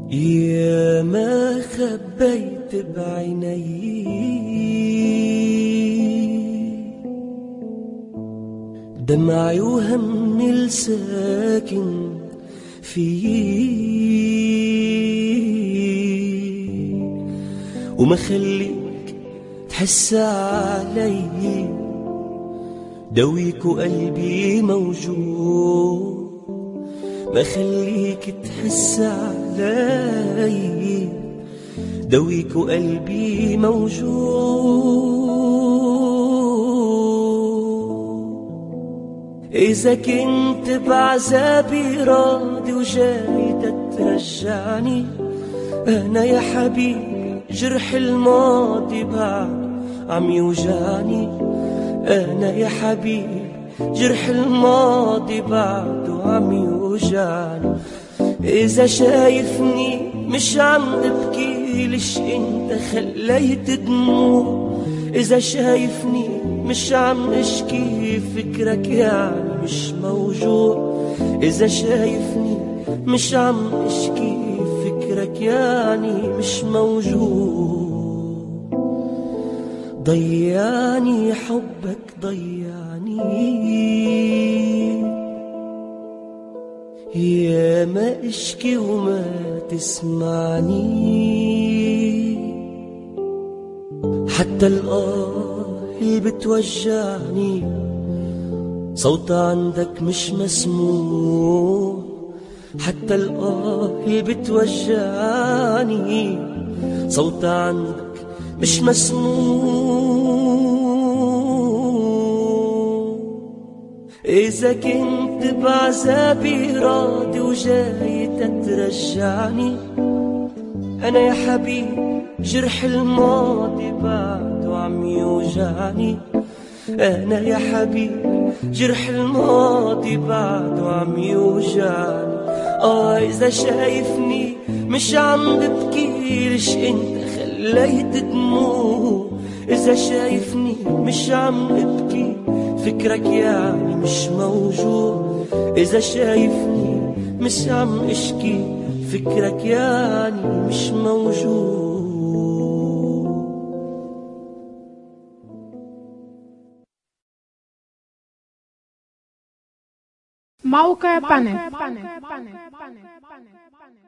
يا ما خبيت بعيني دمعي وهمي الساكن فيه، وما خليك تحس علي دويك وقلبي موجوع. ما خليك تحس علي دويك وقلبي موجوع. إذا كنت بعذابي راضي وجاي تترجعني، أنا يا حبيبي جرح الماضي بعد عم يوجعني. أنا يا حبيبي جرح الماضي بعده عم يوجعني. إذا شايفني مش عم ببكي ليش انت خليت دموع؟ إذا شايفني مش عم اشكي فكرك يعني مش موجوع. إذا شايفني مش عم اشكي فكرك يعني مش موجوع. ضيعني حبك ضيعني، يا ما اشكي وما تسمعني. حتى اللي بتوجعني صوتها عندك مش مسموع. حتى اللي بتوجعني صوتها عندك مش مسموع. إذا كنت بعذابي راضي وجاي تترجعني، أنا يا حبيبي جرح الماضي بعده عم يوجعني. أنا يا حبيبي جرح الماضي بعده عم يوجعني. إذا شايفني مش عم ببكي ليش انت خليت دموع؟ إذا شايفني مش عم ابكي فكرك يعني مش موجوع. إذا شايفني مش عم اشكي فكرك يعني مش موجوع. موقع بانل.